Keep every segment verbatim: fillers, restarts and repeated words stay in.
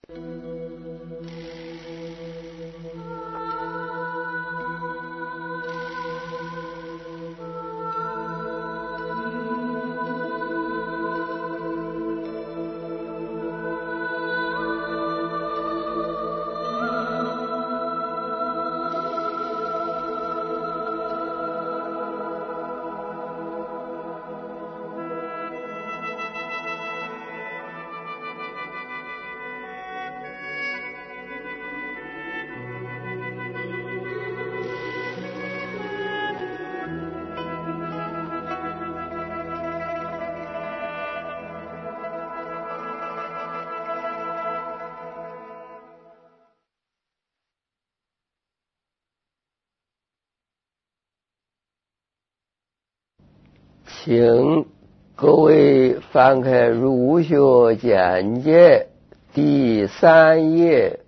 请各位翻开儒学简介第三页。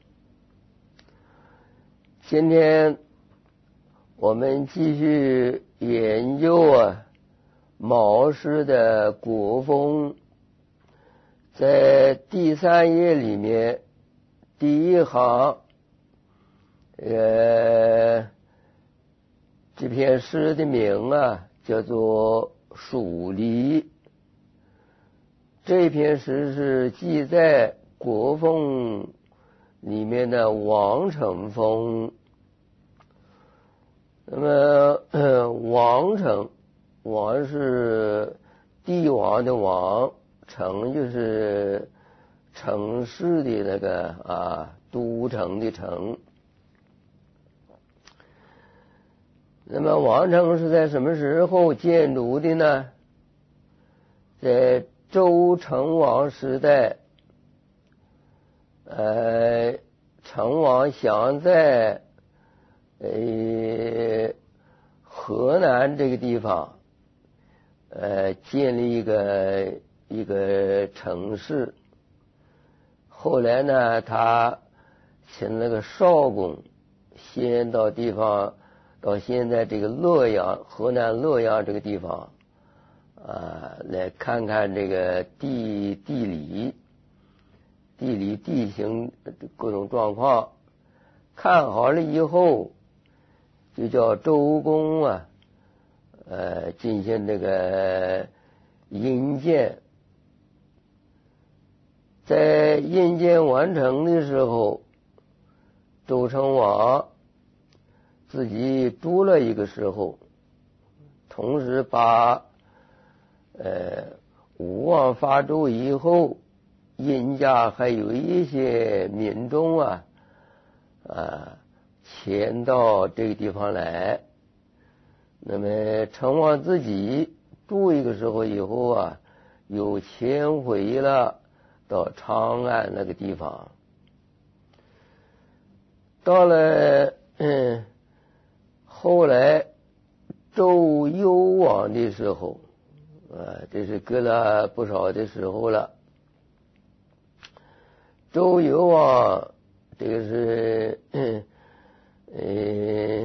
今天我们继续研究啊毛氏的国风。在第三页里面，第一行，呃，这篇诗的名啊叫做《蜀离》。这篇诗是记在国风里面的王承风。那么、呃、王承，王是帝王的王，城就是城市的那个啊，都城的城。那么王城是在什么时候建筑的呢？在周成王时代，呃，成王想在呃河南这个地方，呃，建立一个一个城市。后来呢，他请那个少公先到地方，到现在这个洛阳，河南洛阳这个地方啊，来看看这个地地理、地理地形各种状况。看好了以后，就叫周公啊，呃，进行这个营建。在营建完成的时候，周成王自己住了一个时候，同时把呃武王伐纣以后，殷家还有一些民众啊啊迁到这个地方来。那么成王自己住一个时候以后啊，又迁回了到长安那个地方。到了嗯后来周幽王的时候啊，这是隔了不少的时候了。周幽王这个是呃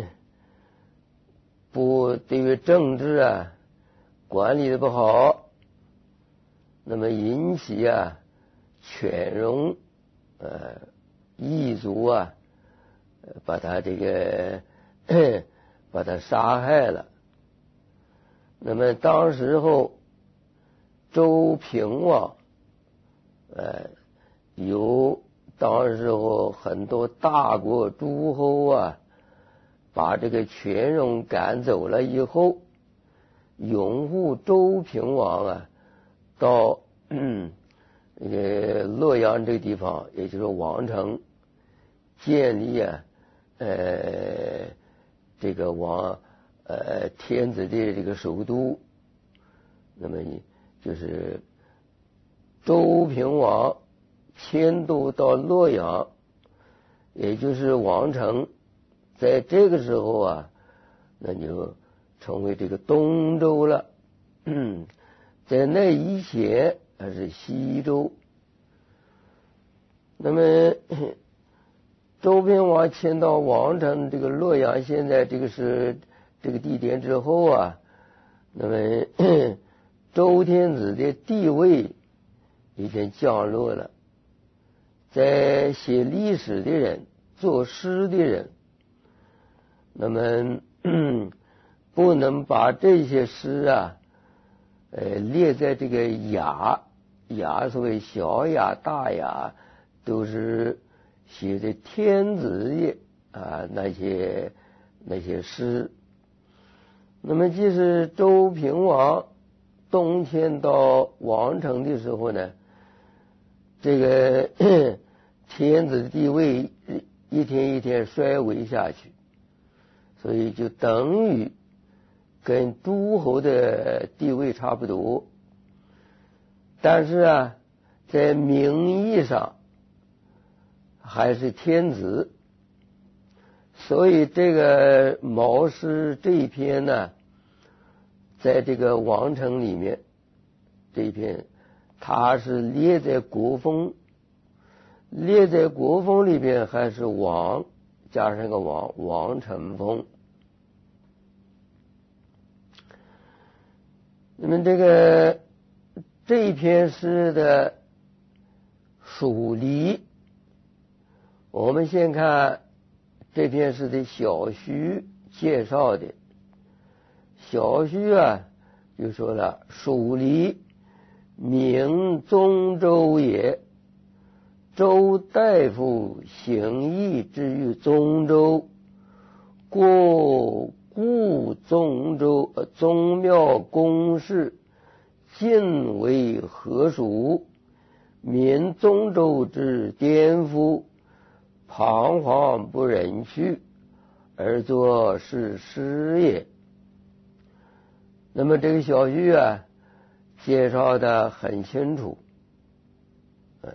不对于政治啊管理的不好，那么引起啊犬戎呃异族啊把他这个把他杀害了。那么当时候周平王呃有当时候很多大国诸侯啊，把这个犬戎赶走了以后，拥护周平王啊到嗯那个洛阳这个地方，也就是王城，建立啊呃这个王呃天子的这个首都。那么就是周平王迁都到洛阳，也就是王城，在这个时候啊，那就成为这个东周了。嗯，在那以前还是西周。那么周平王迁到王城这个洛阳，现在这个是这个地点之后啊，那么周天子的地位已经降落了。 在写历史的人、作诗的人，那么不能把这些诗啊，呃，列在这个雅雅，所谓小雅、大雅，都是写的天子的啊那些那些诗。那么，即使周平王东迁到王城的时候呢，这个天子的地位一天一天衰微下去，所以就等于跟诸侯的地位差不多。但是啊，在名义上还是天子，所以这个毛诗这一篇呢，在这个王城里面，这一篇它是列在国风，列在国风里边还是王加上个王王承风。那么这个这一篇诗的属离，我们先看这篇诗的小序介绍的。小序啊就说了，属离名宗周也，周大夫行义之于宗周，过故宗周呃宗庙公事，尽为何属？民宗周之颠覆，彷徨不忍去，而作是诗也。那么这个小序啊，介绍的很清楚。嗯，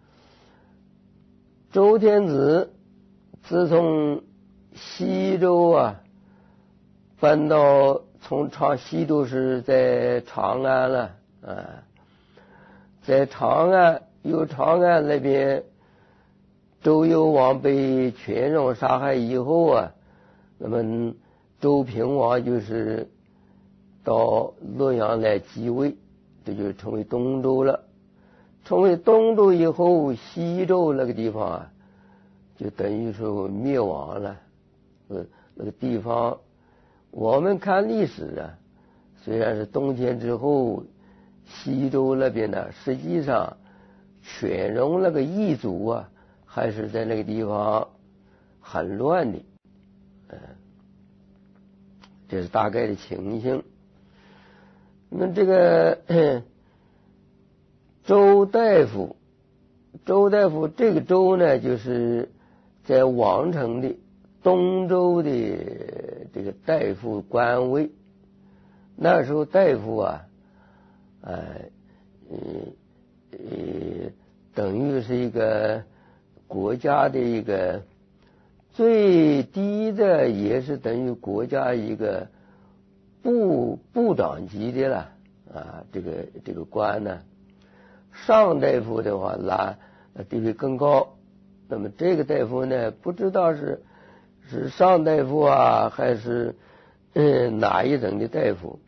周天子自从西周啊搬到从长西周是在长安了啊，在长安由长安那边周幽王被权戎杀害以后啊，那么周平王就是到洛阳来继位，这就成为东周了。成为东周以后，西周那个地方啊，就等于说灭亡了。呃，那个地方，我们看历史啊，虽然是东迁之后，西周那边呢，实际上犬戎那个异族啊，还是在那个地方很乱的。嗯、呃，这是大概的情形。那么这个周大夫，周大夫这个周呢，就是在王城的东周的这个大夫官位。那时候大夫啊，呃，呃，呃，等于是一个国家的一个最低的，也是等于国家一个部部长级的了啊，这个这个官呢，上大夫的话拉地位更高。那么这个大夫呢，不知道是是上大夫啊，还是嗯哪一等的大夫。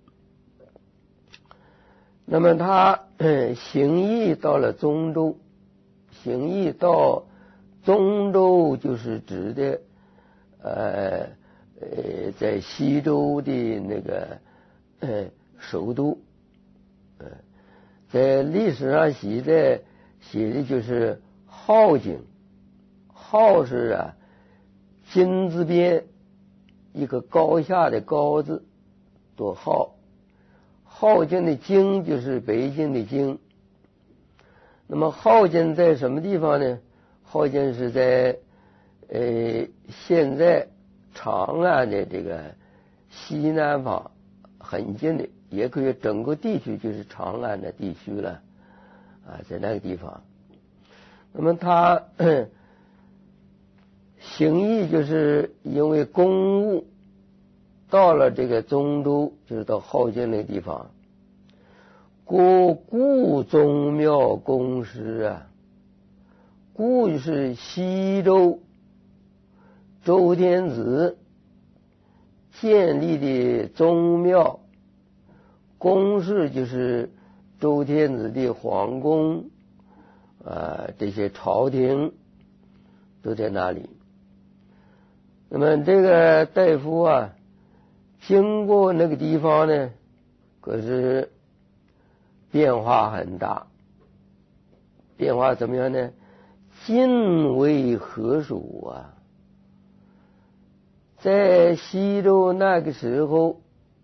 那么他嗯行义到了宗周，行义到宗周就是指的呃。呃，在西周的那个呃首都，呃，在历史上写的写的就是镐京，镐是啊金字边一个高下的高字，做镐，镐京的京就是北京的京。那么镐京在什么地方呢？镐京是在呃现在长安的这个西南方很近的，也可以整个地区就是长安的地区了啊，在那个地方。那么他行义就是因为公务到了这个宗周，就是到镐京那个地方，过故宗庙公事啊，故就是西周周天子建立的宗庙，宫室就是周天子的皇宫啊，这些朝廷都在那里。那么这个大夫啊，经过那个地方呢，可是变化很大。变化怎么样呢？晋为何属啊？在西周那个时候，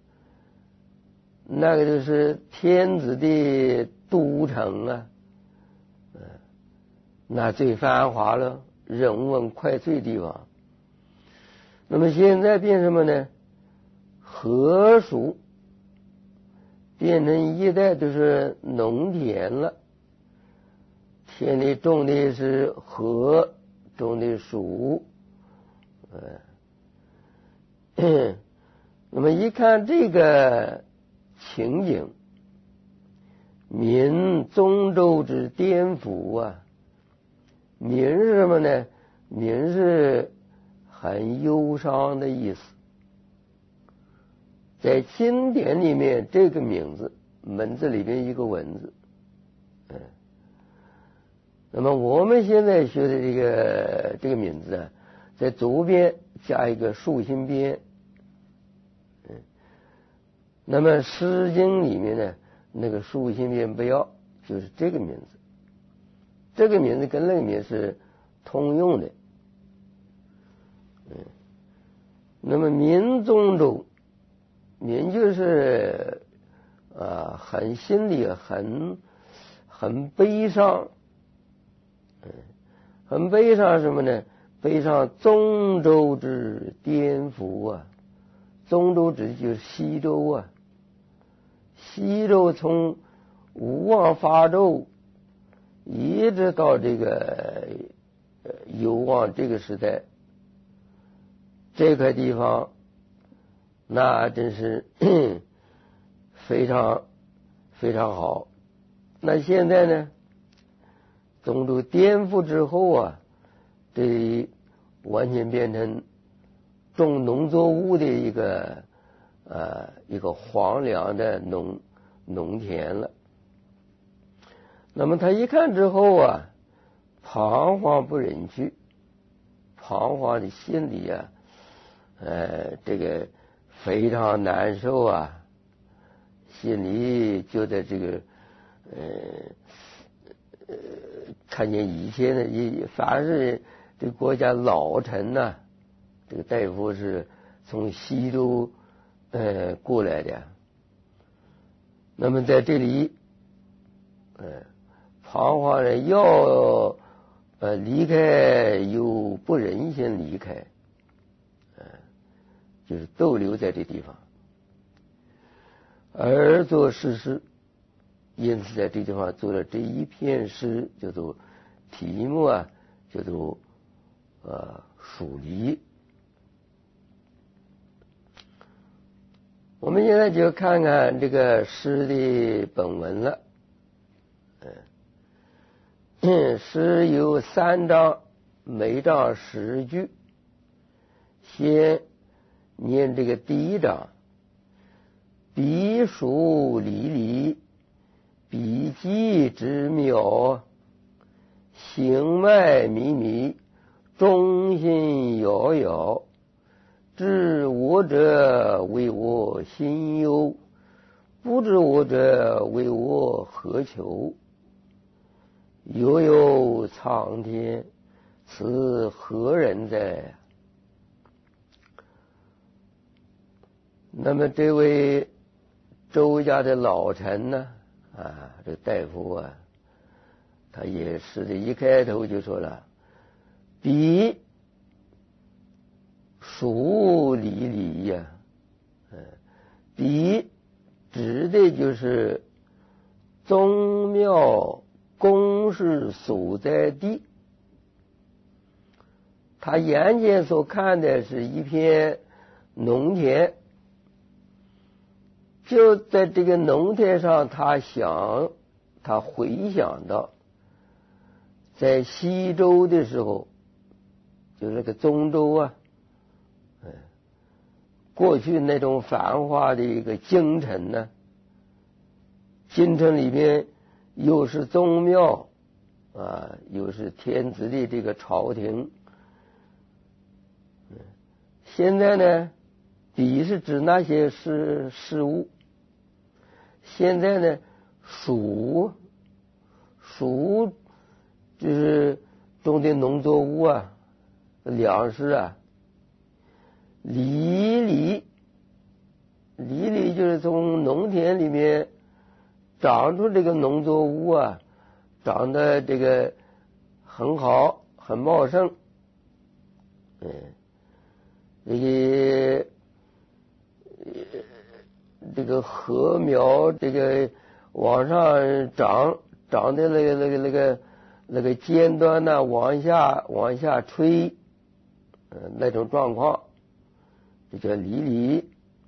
那个就是天子的都城啊，嗯，那最繁华了，人文荟萃的地方。那么现在变什么呢？河属变成一带都是农田了，田里种的是禾，种的黍，嗯，那么一看这个情景，民宗周之颠覆啊。民是什么呢？民是很忧伤的意思。在经典里面，这个名字文字里边一个文字，嗯，那么我们现在学的这个这个名字啊，在左边加一个竖心边，嗯，那么《诗经》里面呢，那个竖心边不要，就是这个名字，这个名字跟那个名字是通用的，嗯，那么民宗周。民就是啊，很心里很很悲伤，嗯，很悲伤什么呢？悲伤宗周之颠覆啊！宗周指就是西周啊，西周从吴王伐纣一直到这个幽王这个时代，这块地方。那真是非常非常好。那现在呢，宗周颠覆之后啊，这里完全变成种农作物的一个呃一个荒凉的农农田了。那么他一看之后啊，彷徨不忍去，彷徨的心里啊，呃这个。非常难受啊，心里就在这个呃呃看见以前的一凡是这个国家老臣呐、啊，这个大夫是从西周呃过来的，那么在这里呃彷徨着要呃离开又不忍心离开。就是逗留在这地方，而作诗诗，因此在这地方做了这一篇诗，叫做题目啊，叫做呃黍离。我们现在就看看这个诗的本文了。嗯，诗有三章，每章十句，先念这个第一章，彼黍离离，彼稷之苗，行迈靡靡，忠心遥遥。知我者为我心忧，不知我者为我何求？悠悠苍天，此何人哉？那么这位周家的老臣呢，啊，这大夫啊，他也是的一开头就说了，彼黍离离呀，嗯，彼指的就是宗庙宫室所在地，他眼前所看的是一片农田。就在这个农田上，他想，他回想到，在西周的时候，就那个宗周啊，嗯，过去那种繁华的一个京城呢，京城里边又是宗庙， 啊，又是天子的这个朝廷。现在呢，比是指那些事事物。现在呢，黍黍就是种的农作物啊，粮食啊。离离离离就是从农田里面长出这个农作物啊，长得这个很好，很茂盛。嗯，这个这个禾苗这个往上长，长的那个那个那个那个尖端呢往下往下垂，嗯，那种状况，这叫离离。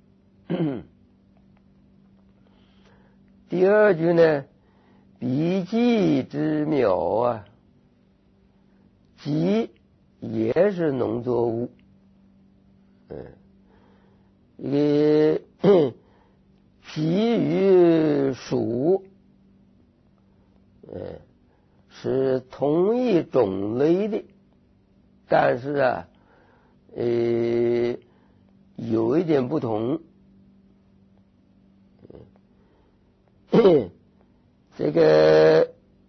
第二句呢，彼稷之苗啊，稷也是农作物。嗯，这个稷与黍，嗯，是同一种类的，但是啊，呃，有一点不同。这个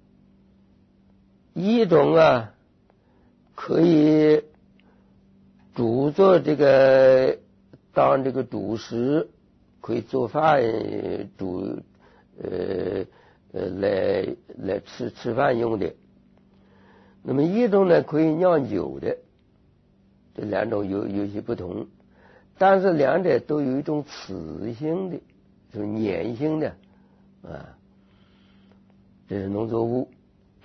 一种啊，可以煮做这个当这个主食，可以做饭煮呃呃来来吃吃饭用的。那么一种呢可以酿酒的，这两种有有些不同，但是两者都有一种雌性的，就是粘性的啊，这是农作物。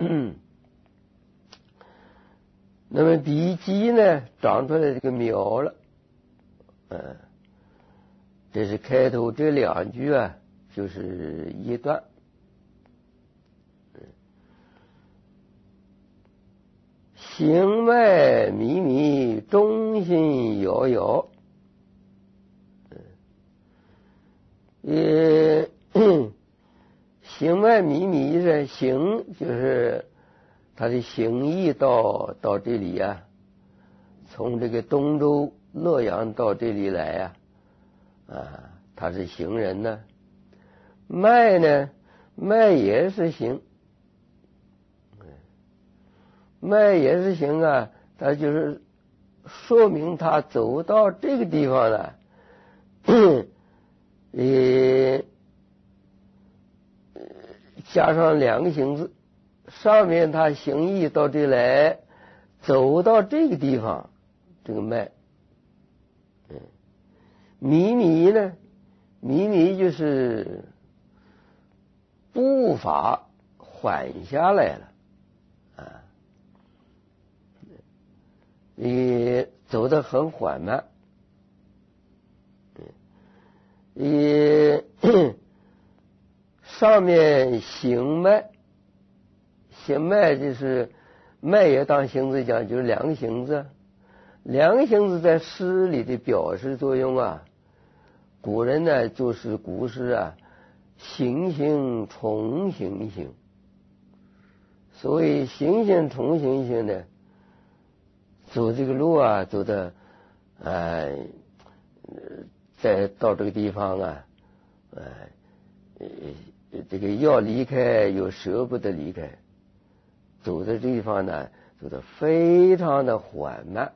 那么比稷呢，长出来这个苗了，嗯，这是开头这两句啊，就是一段。行迈靡靡，中心摇摇。呃，行迈靡靡是行，就是他的行役到到这里啊，从这个东周洛阳到这里来啊，啊，他是行人呢。迈呢，迈也是行，迈也是行啊，他就是说明他走到这个地方了。呃，加上两个行字，上面他行役到这来，走到这个地方，这个迈。嗯，靡靡呢，靡靡就是步伐缓下来了啊，你走得很缓慢。呃，上面行迈，行迈就是迈也当行字讲，就是两个行字，两个行字在诗里的表示作用啊。古人呢就是古诗啊，行行重行行，所以行行重行行呢，走这个路啊，走的呃。再到这个地方啊，呃，这个要离开又舍不得离开，走的地方呢，走得非常的缓慢，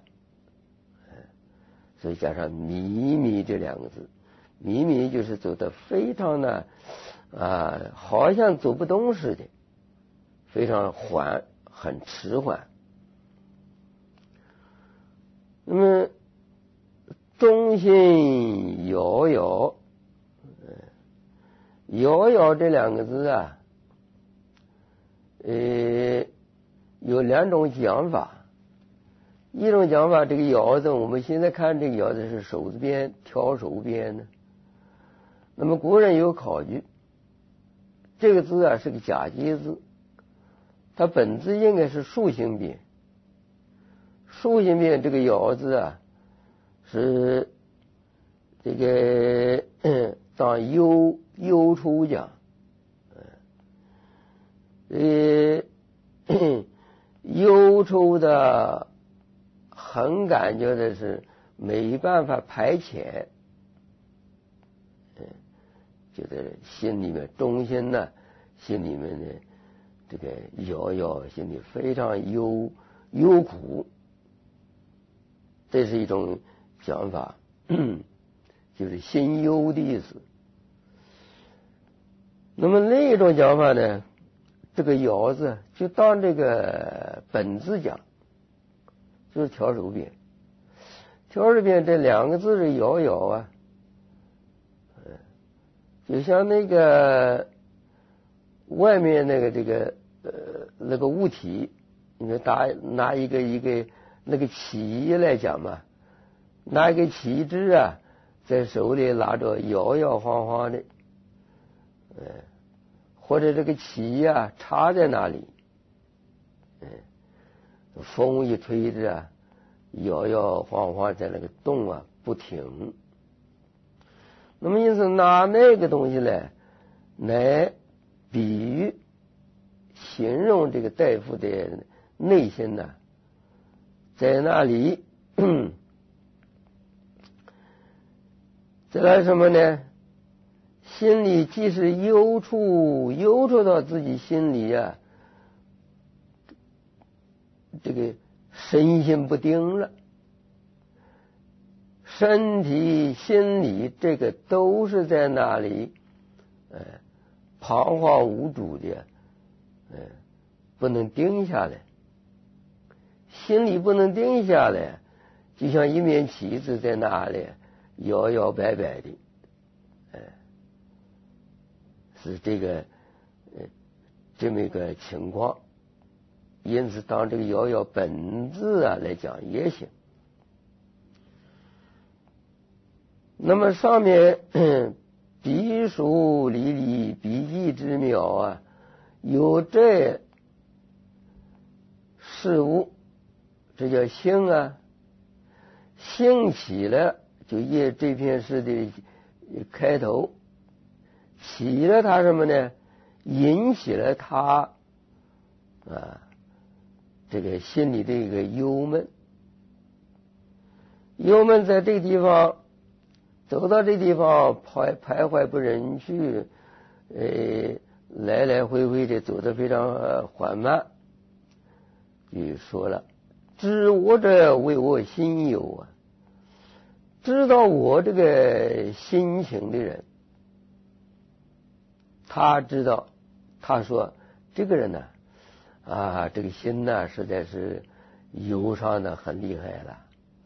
所以加上靡靡这两个字，靡靡就是走得非常的啊，好像走不动似的，非常缓，很迟缓。那么中心摇摇，摇摇这两个字啊，呃，有两种讲法。一种讲法，这个摇字，我们现在看这个摇字是手字边，挑手边的。那么古人有考据，这个字啊是个假借字，它本字应该是竖形边。竖形边这个摇字啊，是这个当忧忧处讲，呃， 忧愁的，很感觉的是没办法排遣，嗯，觉得心里面中心呢，心里面的这个摇摇，心里非常忧忧苦，这是一种讲法，就是心忧的意思。那么另一种讲法呢，这个摇字就当这个本字讲，就是条手边。条手边这两个字是摇摇啊，就像那个外面那个这个呃那个物体，你说拿拿一个一个那个旗来讲嘛，拿一个旗帜啊，在手里拿着摇摇晃晃的，呃，或者这个旗呀、啊、插在那里，嗯，风一吹着啊，摇摇晃晃在那个动啊不停。那么因此拿那个东西来来比喻形容这个大夫的内心呢，在那里在那什么呢？心里既是忧处，忧处到自己心里啊，这个身心不定了，身体、心理这个都是在那里，呃，彷徨无助的，呃，不能定下来。心里不能定下来，就像一面旗子在那里摇摇摆摆的，呃，是这个呃这么一个情况。因此，当这个摇摇本字啊来讲也行。那么上面笔书离离笔记之妙啊，有这事物，这叫兴啊，兴起了，就业这篇诗的开头，起了他什么呢？引起了他啊这个心里的一个忧闷，忧闷在这个地方。走到这地方徘徘徊不忍去，呃，来来回回的走得非常缓慢，就说了：知我者为我心忧啊！知道我这个心情的人，他知道，他说这个人呢，啊，这个心呢，实在是忧伤的很厉害了。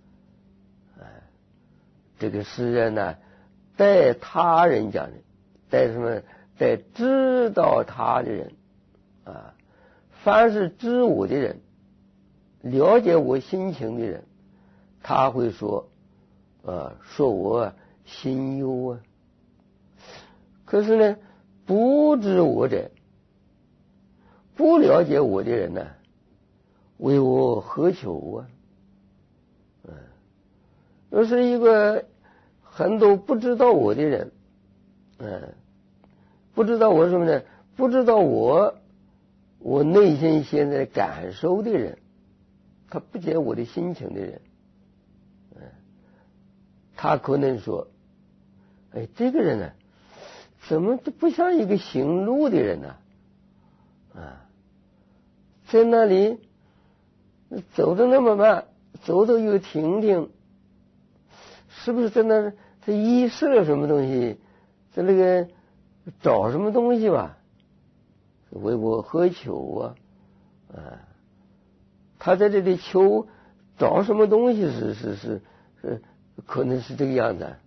这个诗人呢，带他人讲的，带什么？带知道他的人啊，凡是知我的人，了解我心情的人，他会说，啊，说我心忧啊。可是呢，不知我者，不了解我的人呢，为我何求啊？嗯。要是一个很多不知道我的人，嗯，不知道我什么呢？不知道我我内心现在感受的人，他不解我的心情的人，嗯，他可能说，哎，这个人呢，怎么就不像一个行路的人呢？啊，在那里走得那么慢，走走又停停。是不是在那他遗失了什么东西，在那个找什么东西吧？为我何求啊？啊，他在这里求找什么东西是是是是，可能是这个样子。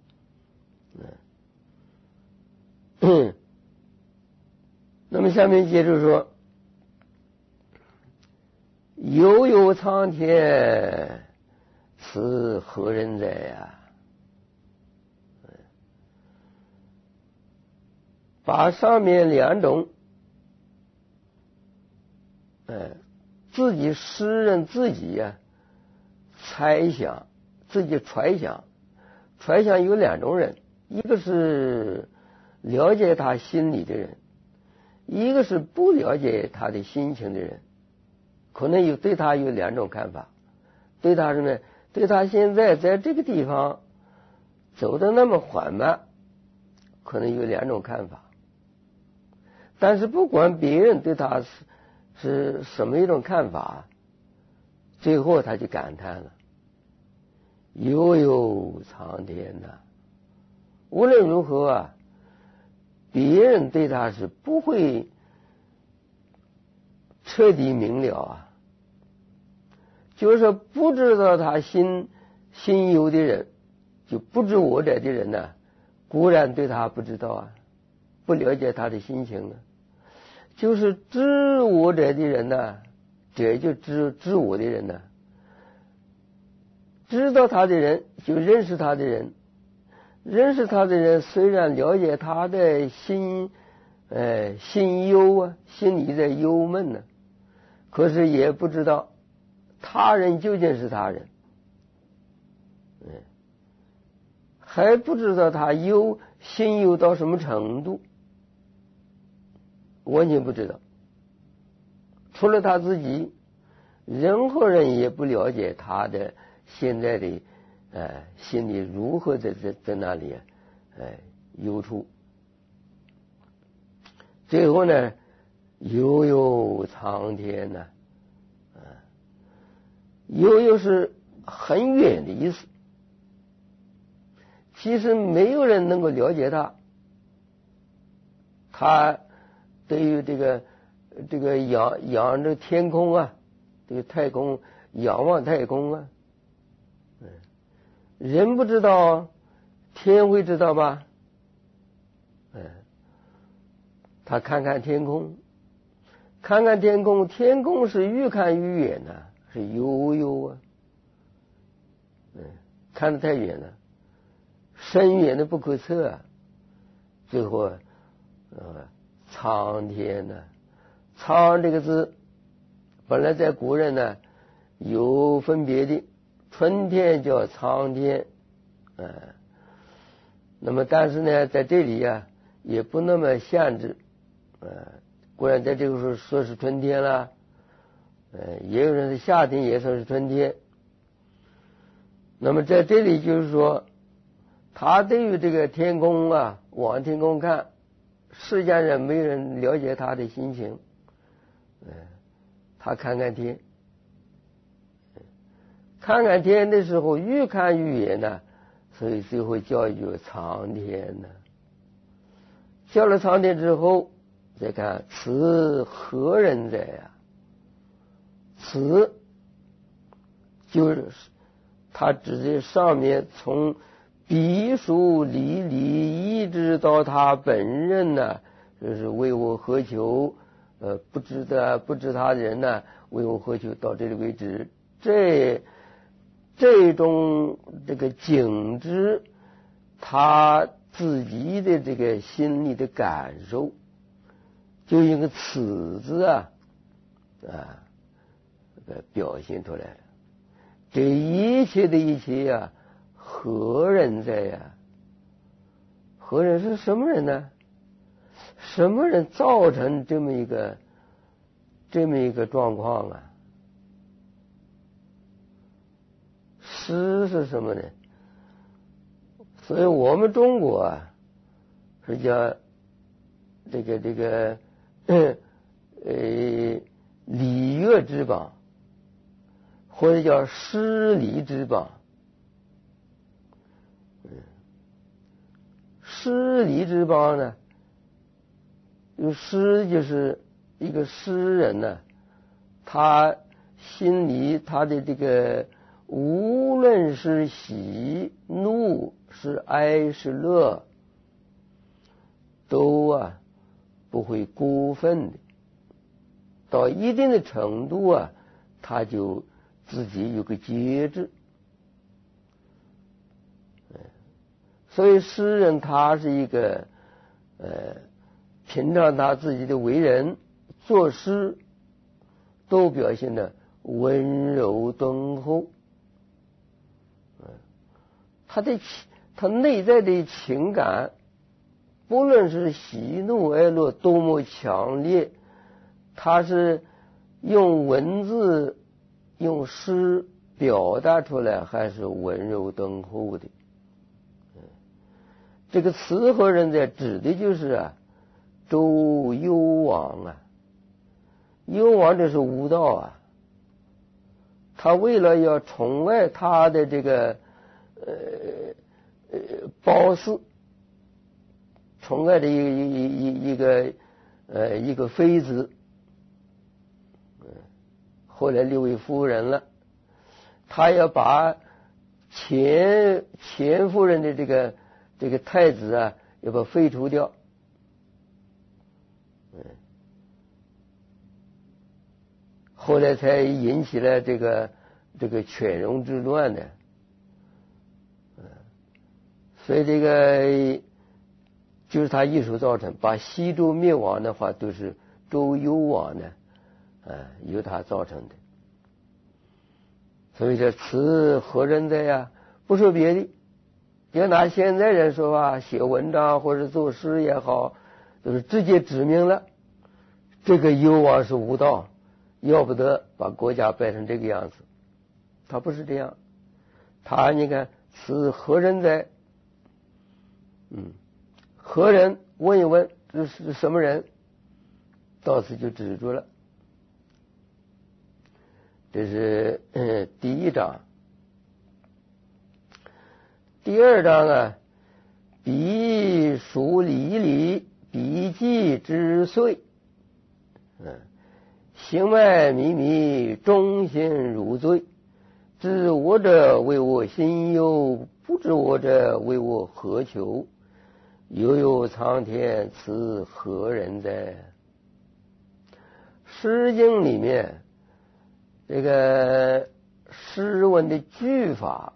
嗯，那么下面接着说：悠悠苍天，此何人哉呀？把上面两种，呃，自己诗人自己呀、啊、猜想，自己揣想，揣想有两种人，一个是了解他心里的人，一个是不了解他的心情的人。 可能有对他有两种看法，对他什么？对他现在在这个地方走得那么缓慢，可能有两种看法。但是不管别人对他是是什么一种看法，最后他就感叹了：悠悠苍天呐！无论如何啊，别人对他是不会彻底明了啊。就是说，不知道他心心忧的人，就不知我者的人呢、啊，固然对他不知道啊，不了解他的心情啊。就是知我者的人呢、啊，这就知知我的人呢、啊，知道他的人就认识他的人，认识他的人虽然了解他的心，呃，心忧啊，心里的忧闷呢、啊，可是也不知道他人究竟是他人，嗯，还不知道他忧心忧到什么程度，完全不知道。除了他自己，任何人也不了解他的现在的呃心里如何在在在那里呃忧处。最后呢，悠悠苍天呢、啊，啊，悠悠是很远的意思。其实没有人能够了解他，他对于这个这个仰仰着天空啊，这个太空仰望太空啊，嗯，人不知道，天会知道吧？嗯，他看看天空，看看天空，天空是愈看愈远呐、啊，是悠悠啊，嗯，看得太远了，深远的不可测啊。最后，呃，苍天呢、啊，苍这个字，本来在古人呢有分别的，春天叫苍天，呃，那么但是呢，在这里啊，也不那么限制，呃，固然在这个时候说是春天了，呃，也有人是夏天也说是春天。那么在这里就是说，他对于这个天空啊，往天空看，世间人没人了解他的心情，嗯，他看看天，看看天的时候愈看愈远呢，所以最后叫一句苍天呢。叫了苍天之后，再看此何人哉呀？此就是他指的上面从笔数离离一直到他本人呢，就是为我何求？呃，不知的不知他的人呢，为我何求？到这里为止，这这种这个景致，他自己的这个心里的感受，就用个此字啊啊，呃，表现出来了。这一切的一切啊，何人在呀？何人是什么人呢？什么人造成这么一个这么一个状况啊？诗是什么呢？所以我们中国啊，是叫这个这个呃礼乐之邦，或者叫诗礼之邦。诗礼之邦呢，有诗就是一个诗人呢，他心里他的这个无论是喜怒是哀是乐，都啊不会过分的，到一定的程度啊，他就自己有个节制。所以诗人他是一个呃，平常他自己的为人作诗都表现的温柔敦厚，他的他内在的情感，不论是喜怒哀乐多么强烈，他是用文字用诗表达出来还是温柔敦厚的。这个慈和人在指的就是啊周幽王啊，幽王这是无道啊，他为了要宠爱他的这个呃呃褒姒，宠爱的一个一一一个呃一个妃子，后来立为夫人了，他要把前前夫人的这个这个太子啊要把废除掉。后来才引起了这个这个犬戎之乱的，所以这个就是他一手造成，把西周灭亡的话都是周幽王呢，啊，由他造成的。所以这慈何人哉呀？不说别的，要拿现在人说话，写文章或者作诗也好，都是直接指明了这个幽王是无道。要不得把国家败成这个样子，他不是这样。他你看此何人哉？嗯，何人？问一问这是什么人？到此就止住了。这是、嗯、第一章。第二章啊，彼属离离，彼季之岁。嗯。行迈靡靡，忠心如醉。知我者为我心忧，不知我者为我何求？悠悠苍天，此何人哉？诗经里面这个诗文的句法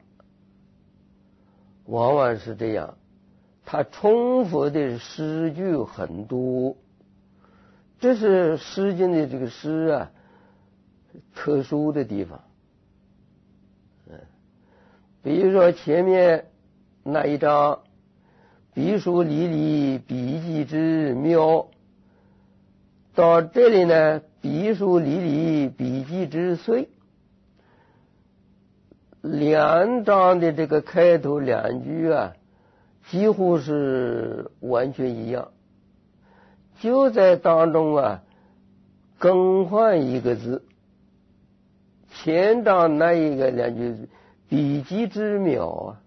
往往是这样，它重复的诗句很多。这是诗经的这个诗啊特殊的地方。嗯，比如说前面那一章，彼属离离，彼季之喵，到这里呢，彼属离离，彼季之岁。两章的这个开头两句啊几乎是完全一样，就在当中啊更换一个字。前章那一个两句彼季之苗啊，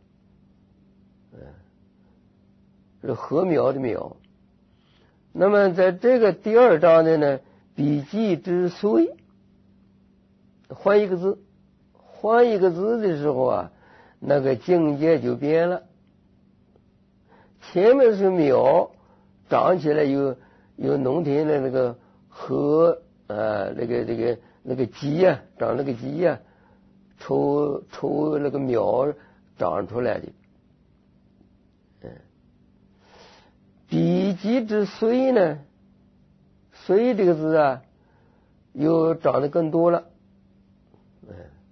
是禾苗的苗。那么在这个第二章的呢，彼季之岁，换一个字，换一个字的时候啊，那个境界就变了。前面是苗，长起来有有农田的那个禾啊，那个那个那个秸啊，长那个秸啊，抽抽那个苗长出来的。嗯，彼季之岁呢，岁这个字啊，又长得更多了。嗯，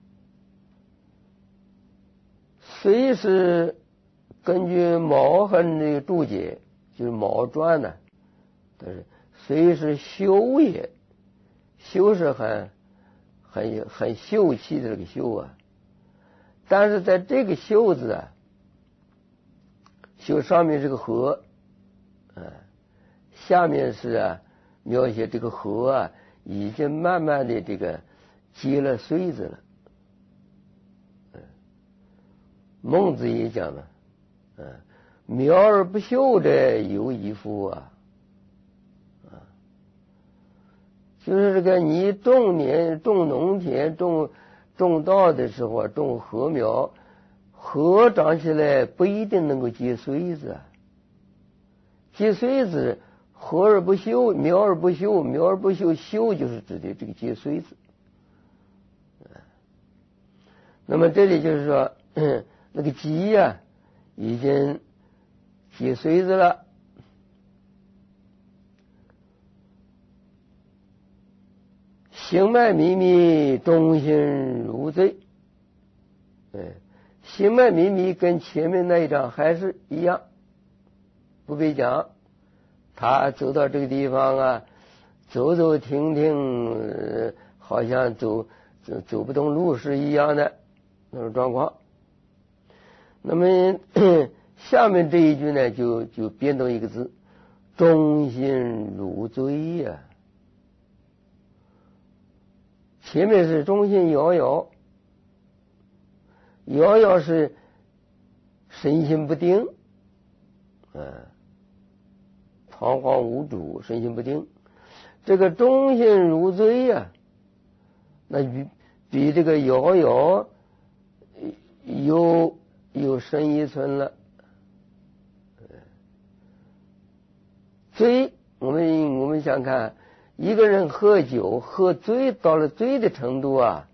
岁是根据毛衡的注解，就是毛传呢，但是岁是秀也，秀是很很很秀气的这个秀啊，但是在这个秀字啊，秀上面是个禾，啊，下面是啊描写这个禾啊已经慢慢的这个结了穗子了。嗯，孟子也讲了，嗯，苗而不秀者有矣夫啊。就是这个你种田种农田种种稻的时候，种禾苗，禾长起来不一定能够结穗子，结穗子禾而不秀，苗而不秀，苗而不秀，秀就是指的这个结穗子。那么这里就是说那个秸呀已经结穗子了。行迈靡靡，忠心如醉。嗯，行迈靡靡跟前面那一章还是一样，不必讲。他走到这个地方啊，走走停停， 好像走走走不动路是一样的那种状况。那么下面这一句呢，就就变动一个字，忠心如醉呀、啊。前面是忠心摇摇，摇摇是身心不定，嗯，彷徨无主，身心不定。这个忠心如醉呀、啊，那比比这个摇摇有有深一寸了。醉，我们我们想看一个人喝酒喝醉到了醉的程度啊，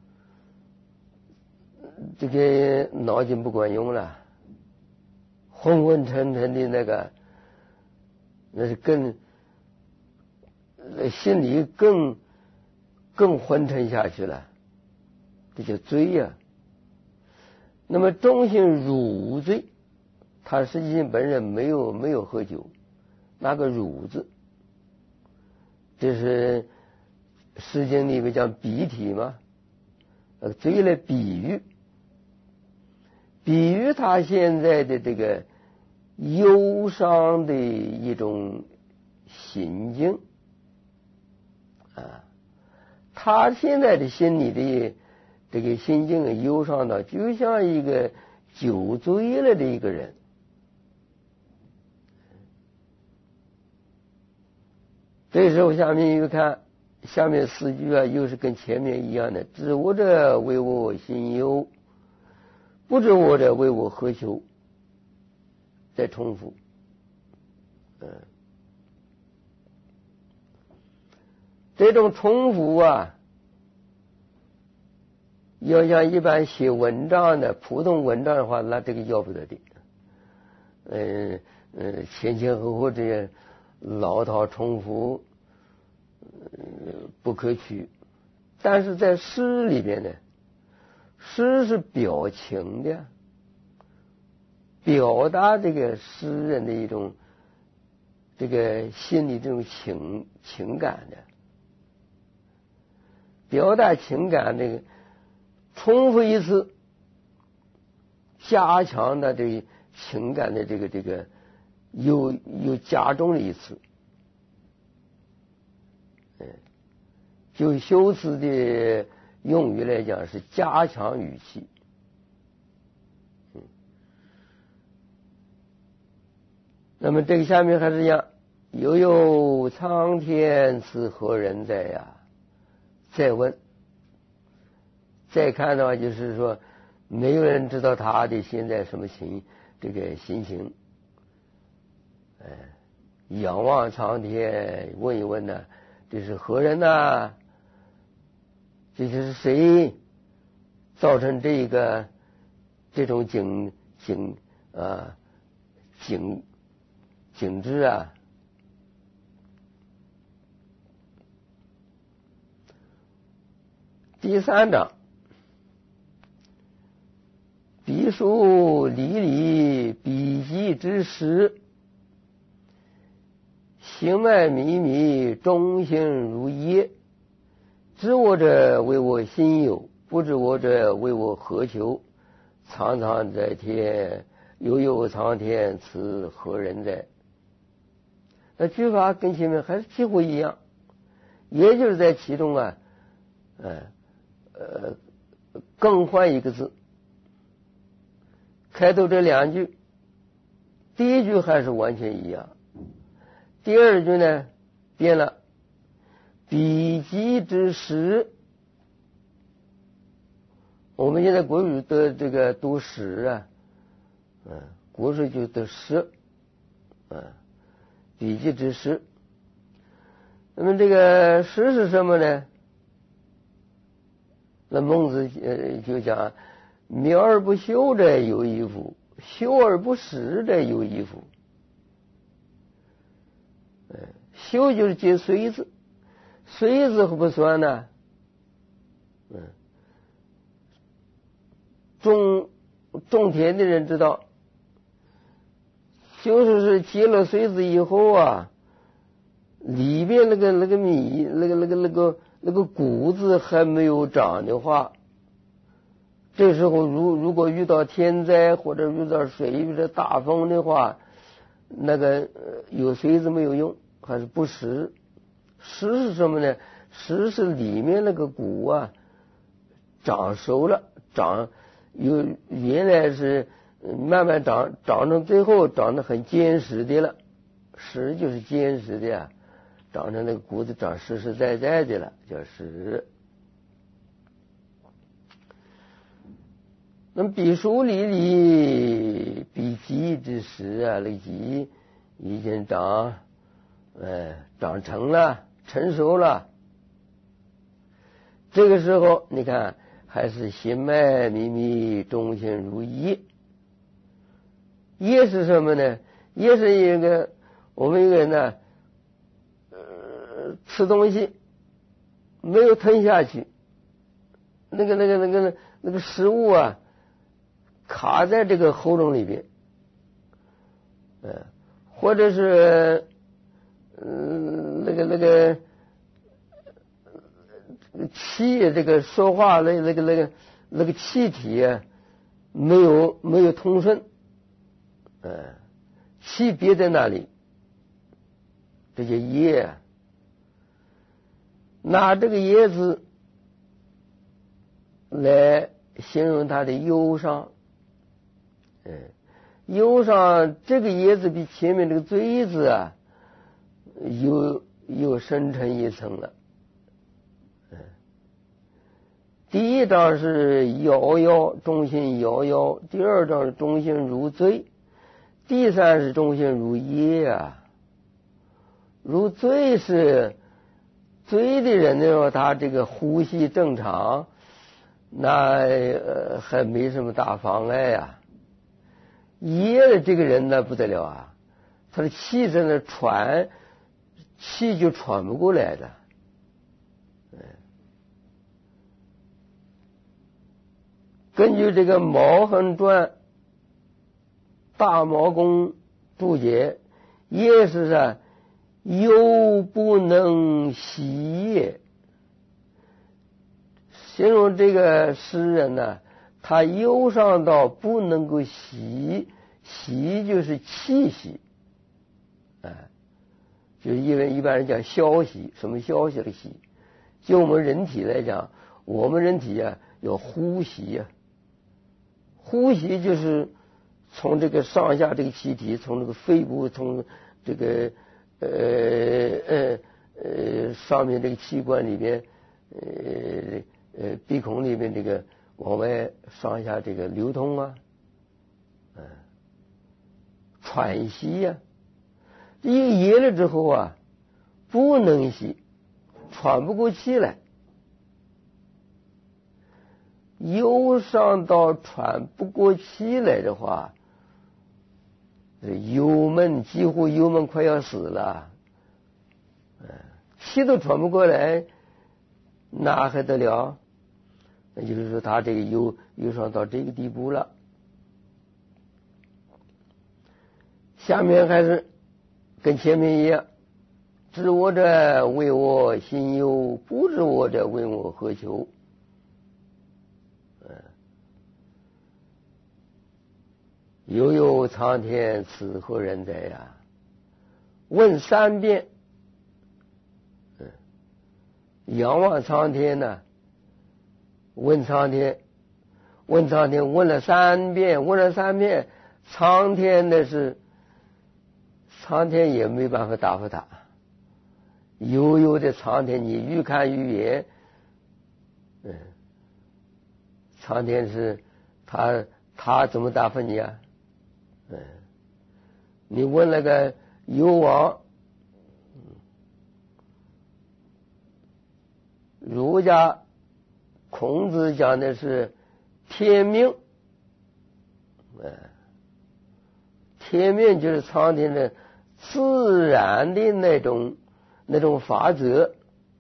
这个脑筋不管用了，昏昏沉沉的那个，那是更心里更更昏沉下去了，这叫醉呀、啊。那么忠心如醉，他实际上本人没有没有喝酒，那个如字，这是诗经里面讲比体嘛，呃，醉来比喻，比喻他现在的这个忧伤的一种心境啊，他现在的心里的这个心境忧伤的，就像一个酒醉了的一个人。这时候下面一看，下面四句啊，又是跟前面一样的，知我者为我心忧，不知我者为我何求。再重复，嗯，这种重复啊，要像一般写文章的普通文章的话，那这个要不得的，嗯嗯，前前后后这些老套重复，呃，不可取。但是在诗里边呢，诗是表情的，表达这个诗人的一种这个心里这种情情感的，表达情感这个重复一次，加强的这个情感的这个这个又又加重了一次。嗯，就修辞的用语来讲是加强语气。嗯，那么这个下面还是一样，悠悠苍天此何人哉呀？再问，再看的话就是说，没有人知道他的现在什么情，这个心情。哎，仰望苍天，问一问呢，这是何人呢？这就是谁造成这个这种景景啊景景致啊？第三章，彼书离离笔迹之时，行迈靡靡，忠心如夜。知我者为我心有，不知我者为我何求。苍苍在天，悠悠苍天，此何人哉？那句法跟前面还是几乎一样，也就是在其中啊，呃呃，更换一个字。开头这两句，第一句还是完全一样，第二句呢变了。笔迹之时，我们现在国语的这个读时啊，嗯，国语就读时，嗯，笔迹之时。那么这个时是什么呢？那孟子呃就讲，苗而不修者有一夫，修而不实者有一夫。嗯，修就是接随字。随字不算呢，嗯，种种田的人知道，就是是结了穗子以后啊，里边那个那个米，那个那个那个那个谷子还没有长的话，这时候如如果遇到天灾或者遇到水遇到大风的话，那个有穗子没有用，还是不实。实是什么呢？实是里面那个谷啊长熟了，长有原来是慢慢长长成最后长得很坚实的了，实就是坚实的呀，长成那个谷子长实实在在的了，叫实。那么比树离离比稷之时啊，那个稷已经长，呃，长成了，成熟了。这个时候，你看还是心脉秘密，中心如一。一是什么呢？一是一个我们一个人呢，呃，吃东西没有吞下去，那个那个那个那个食物啊。卡在这个喉咙里边，呃，或者是，嗯、呃，那个那个气，这个说话那那个那个那个气体啊，没有没有通顺，呃，气憋在那里，这叫噎。拿这个噎字来形容它的忧伤。嗯，忧伤这个叶子比前面这个锥子啊，又又深沉一层了。嗯，第一章是摇摇，中心摇摇；第二章是中心如锥；第三是中心如叶啊。如锥是锥的人的话，他这个呼吸正常，那呃还没什么大妨碍呀。噎的这个人呢不得了啊，他的气在那喘，气就喘不过来的。根据这个《毛衡传》大毛公注解，噎是啥？忧不能息也。形容这个诗人呢，他忧伤到不能够息，息就是气息，哎，就是因为一般人讲消息，什么消息的息？就我们人体来讲，我们人体啊有呼吸啊，呼吸就是从这个上下这个气体，从这个肺部，从这个呃呃呃上面这个器官里边，呃呃鼻孔里面这个往外上下这个流通啊，嗯、呃，喘息呀、啊，一个噎了之后啊，不能息，喘不过气来，忧伤到喘不过气来的话，幽闷，几乎幽闷快要死了，嗯、呃，气都喘不过来，那还得了？那就是说他这个忧忧伤到这个地步了。下面还是跟前面一样，知我者为我心忧，不知我者为我何求。嗯，悠悠苍天，此何人哉呀？问三遍。嗯，仰望苍天呢，问苍天，问苍天，问了三遍，问了三遍，苍天的是，苍天也没办法答复他。悠悠的苍天，你愈看愈远。嗯，苍天是他，他怎么答复你啊？嗯，你问那个幽王，儒家孔子讲的是天命，嗯，天命就是苍天的自然的那种那种法则。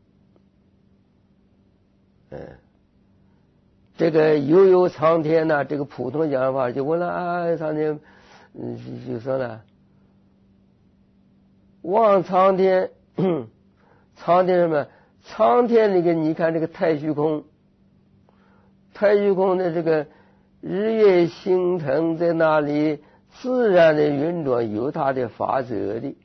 嗯，这个悠悠苍天呢、啊，这个普通讲法就问了啊，苍天，嗯，就说了，望苍天，苍天什么？ 苍天那个，你看这个太虚空，太虚空的这个日月星辰在那里自然的运转，有它的法则的。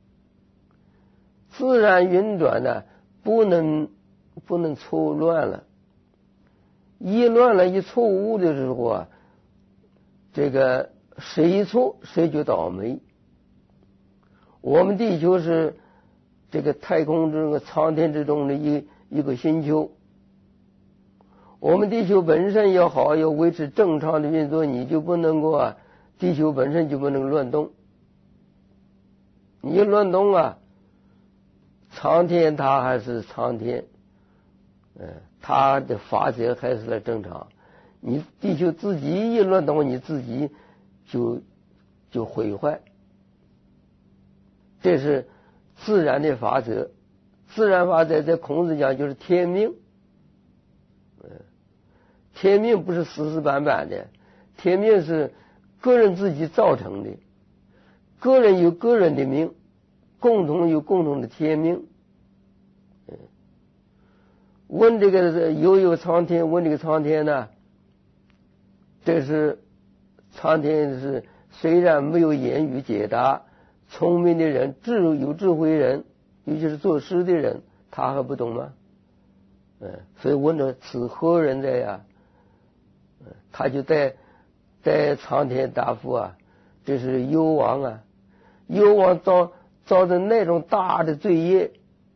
自然运转呢，不能不能错乱了，一乱了，一错误的时候啊，这个谁错谁就倒霉。我们地球是这个太空这个苍天之中的一一个星球，我们地球本身要好，要维持正常的运作，你就不能够啊，地球本身就不能乱动，你一乱动啊，苍天它还是苍天，嗯，它的法则还是来正常。你地球自己一乱动，你自己就就毁坏。这是自然的法则。自然法则在孔子讲就是天命。嗯，天命不是死死板板的，天命是个人自己造成的，个人有个人的命，共同有共同的天命。嗯，问这个悠悠苍天，问这个苍天呢，这是苍天是虽然没有言语解答，聪明的人，智有智慧人，尤其是作诗的人，他还不懂吗？嗯，所以问了此何人在呀？嗯，他就在在苍天答复啊，这是幽王啊，幽王造造的那种大的罪业，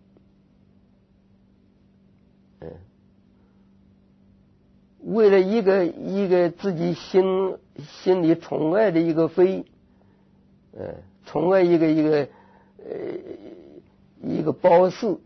嗯，为了一个一个自己心心里宠爱的一个妃，嗯，宠爱一个一个呃一个褒姒，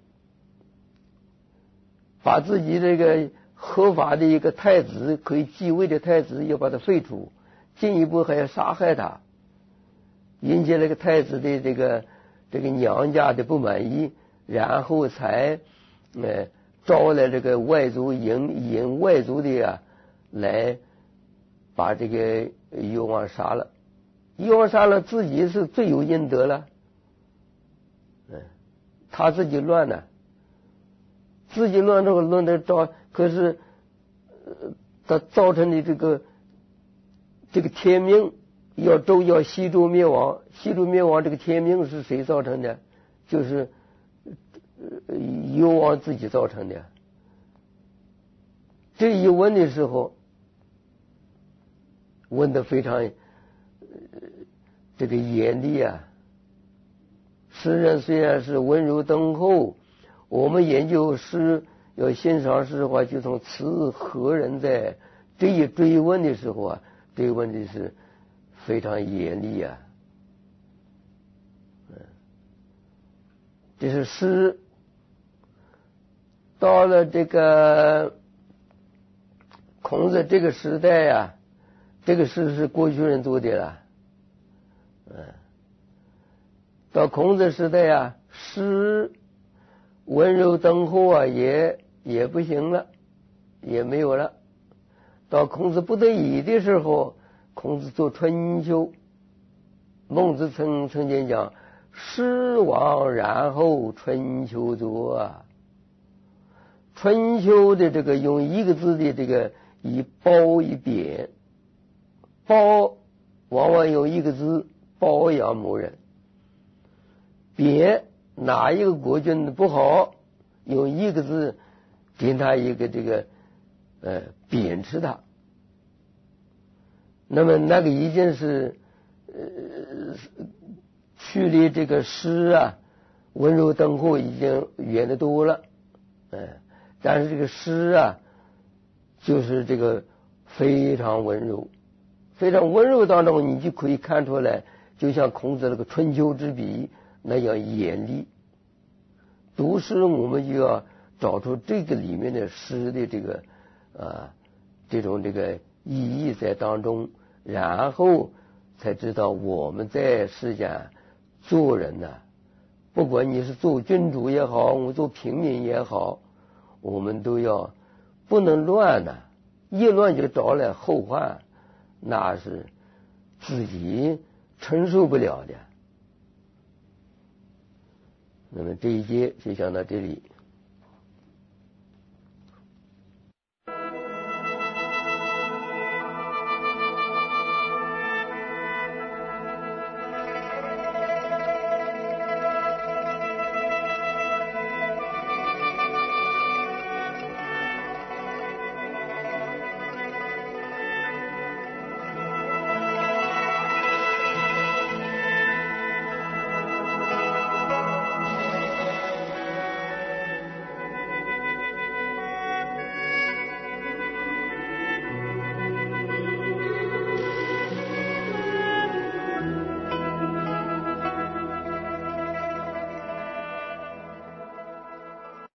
把自己这个合法的一个太子可以继位的太子要把他废除，进一步还要杀害他，引起那个太子的这个这个娘家的不满意，然后才呃招来这个外族引引外族的啊来把这个幽王杀了。幽王杀了，自己是罪有应得了，嗯，他自己乱了，自己乱之后乱的招，可是呃他造成的这个这个天命要周要西周灭亡，西周灭亡这个天命是谁造成的？就是幽王自己造成的。这一问的时候，问得非常这个严厉啊！诗人虽然是温柔敦厚，我们研究诗要欣赏诗的话，就从此何人在这一追问的时候啊，这个问题是非常严厉啊！嗯，这是诗。到了这个孔子这个时代啊，这个诗是过去人做的了。嗯，到孔子时代啊，诗温柔敦厚啊，也也不行了，也没有了。到孔子不得已的时候，孔子做春秋。孟子曾曾经讲：“诗亡，然后春秋作啊。”春秋的这个用一个字的这个以褒以贬，褒往往用一个字褒扬某人，贬哪一个国君不好，用一个字给他一个这个呃贬斥他。那么那个已经是呃距离这个诗啊温柔敦厚已经远得多了，嗯、呃，但是这个诗啊就是这个非常温柔。非常温柔当中，你就可以看出来，就像孔子那个春秋之笔那样严厉。读诗我们就要找出这个里面的诗的这个啊这种这个意义在当中，然后才知道我们在世间做人呢、啊，不管你是做君主也好，我做平民也好，我们都要不能乱呢、啊，一乱就招来后患。那是自己承受不了的。那么这一节就讲到这里。